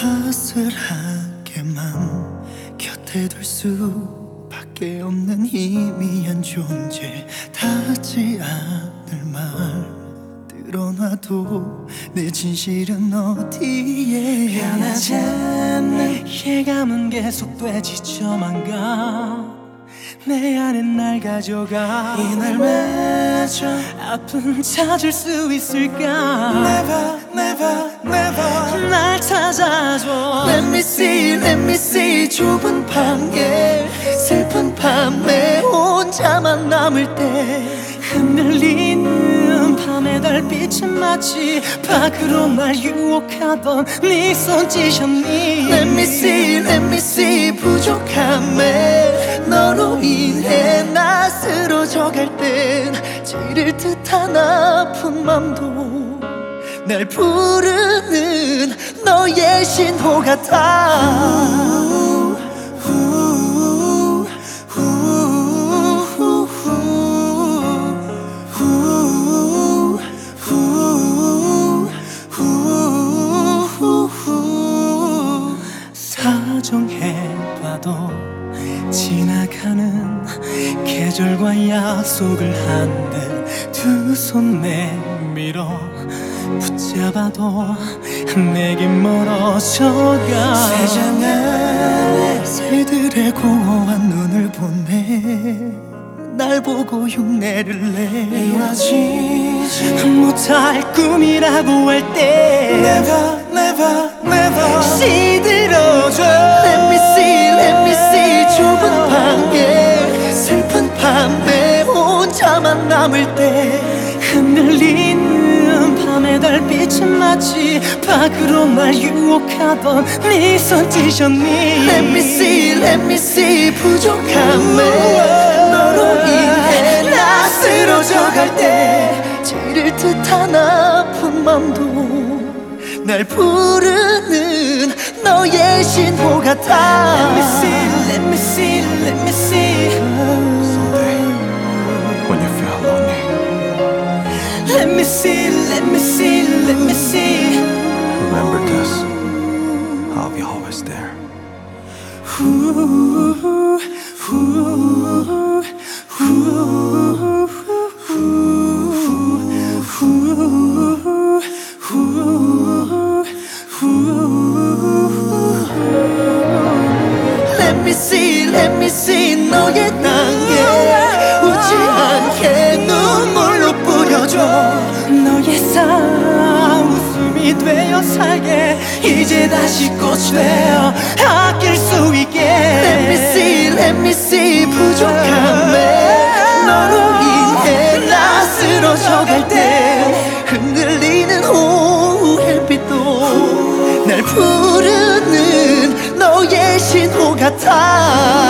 아슬하게만 곁에 둘 수밖에 없는 희미한 존재. 닿지 않을 말 드러놔도 내 진실은 어디에. 변하지 않는 예감은 계속되지 저만 가. 내 안에 날 가져가. 이날마저 아픔 찾을 수 있을까. Never, never, never 날 찾아줘. Let me see, let me see. 좁은 방에 슬픈 밤에 혼자만 남을 때 흔들리는 밤의 달빛은 마치 밖으로 날 유혹하던 네 손짓이었니. Let me see, let me see. 부족함에 너로 인해 나 쓰러져갈 땐 찌를 듯한 아픈 맘도 날 부르는 너의 신호 같아. 사정해봐도 지나가는 계절과 약속을 한듯 두 손 내밀어 붙잡아도 내게 멀어져가. 세상 안에 새들의 공허한 눈을 보내 날 보고 흉내를 내. 이루어지지 못할 꿈이라고 할 때 Never, never, never 시들어줘. Let me see, let me see. 좁은 방에 슬픈 밤에 혼자만 남을 때 흔들리는 밤의 달빛은 마치 밖으로 날 유혹하던 네 손짓이었니. Let me see, let me see. 부족함에 너로 인해 나 쓰러져갈 때 찌를 듯한 아픈 맘도 날 부르는 너의 신호 같아. Let me see, let me see, let me see. Someday, when you feel lonely, Let me see, let me see, let me see. remember this. I'll be always there. Let me see, let me see. 너의 땅에 웃지 않게 눈물로 뿌려줘. 너의 웃음이 되어 살게. 이제 다시 꽃이 되어 아낄 수 있게. Let me see, let me see. 부족함에 너로 인해 나 쓰러져갈 때 흔들리는 오후 햇빛도 날 부르는 너의 신호 같아.